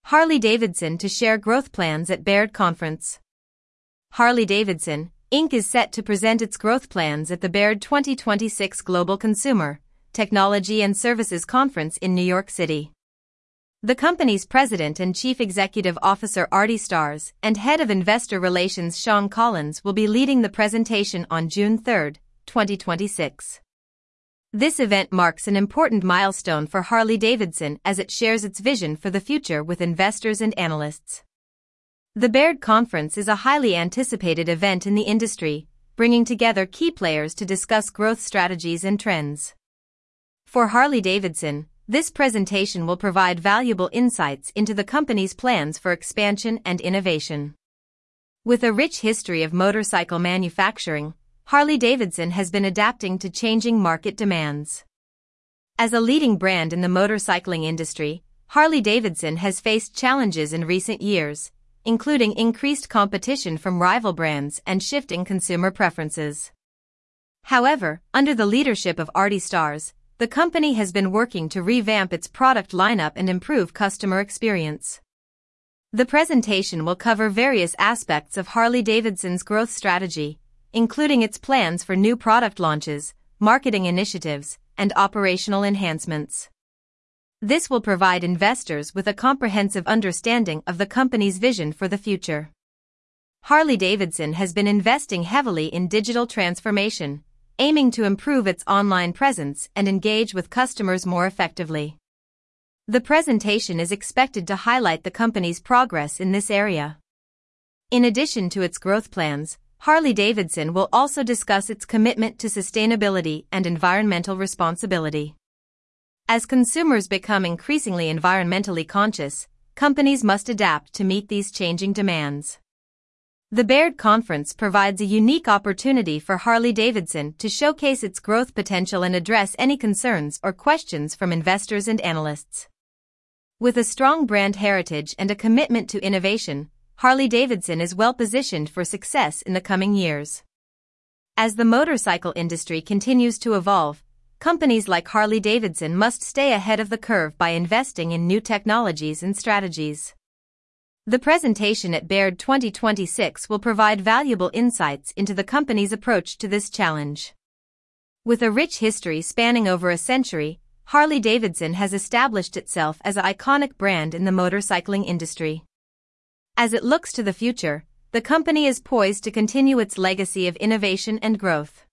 Harley-Davidson to share growth plans at Baird Conference. Harley-Davidson, Inc. is set to present its growth plans at the Baird 2026 Global Consumer, Technology and Services Conference in New York City. The company's president and chief executive officer Artie Starrs and head of investor relations Sean Collins will be leading the presentation on June 3, 2026. This event marks an important milestone for Harley-Davidson as it shares its vision for the future with investors and analysts. The Baird Conference is a highly anticipated event in the industry, bringing together key players to discuss growth strategies and trends. For Harley-Davidson, this presentation will provide valuable insights into the company's plans for expansion and innovation. With a rich history of motorcycle manufacturing, Harley-Davidson has been adapting to changing market demands. As a leading brand in the motorcycling industry, Harley-Davidson has faced challenges in recent years, including increased competition from rival brands and shifting consumer preferences. However, under the leadership of Artie Starrs, the company has been working to revamp its product lineup and improve customer experience. The presentation will cover various aspects of Harley-Davidson's growth strategy, including its plans for new product launches, marketing initiatives, and operational enhancements. This will provide investors with a comprehensive understanding of the company's vision for the future. Harley-Davidson has been investing heavily in digital transformation, aiming to improve its online presence and engage with customers more effectively. The presentation is expected to highlight the company's progress in this area. In addition to its growth plans, Harley-Davidson will also discuss its commitment to sustainability and environmental responsibility. As consumers become increasingly environmentally conscious, companies must adapt to meet these changing demands. The Baird Conference provides a unique opportunity for Harley-Davidson to showcase its growth potential and address any concerns or questions from investors and analysts. With a strong brand heritage and a commitment to innovation, Harley-Davidson is well positioned for success in the coming years. As the motorcycle industry continues to evolve, companies like Harley-Davidson must stay ahead of the curve by investing in new technologies and strategies. The presentation at Baird 2026 will provide valuable insights into the company's approach to this challenge. With a rich history spanning over a century, Harley-Davidson has established itself as an iconic brand in the motorcycling industry. As it looks to the future, the company is poised to continue its legacy of innovation and growth.